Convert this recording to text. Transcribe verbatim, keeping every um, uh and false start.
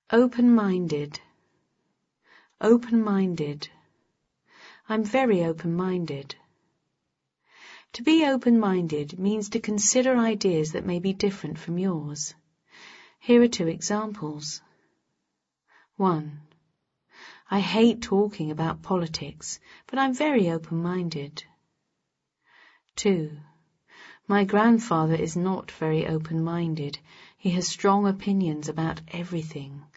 Open-minded. Open-minded. I'm very open-minded. To be open-minded means to consider ideas that may be different from yours. Here are two examples. One. I hate talking about politics, but I'm very open-minded. Two. My grandfather is not very open-minded. He has strong opinions about everything.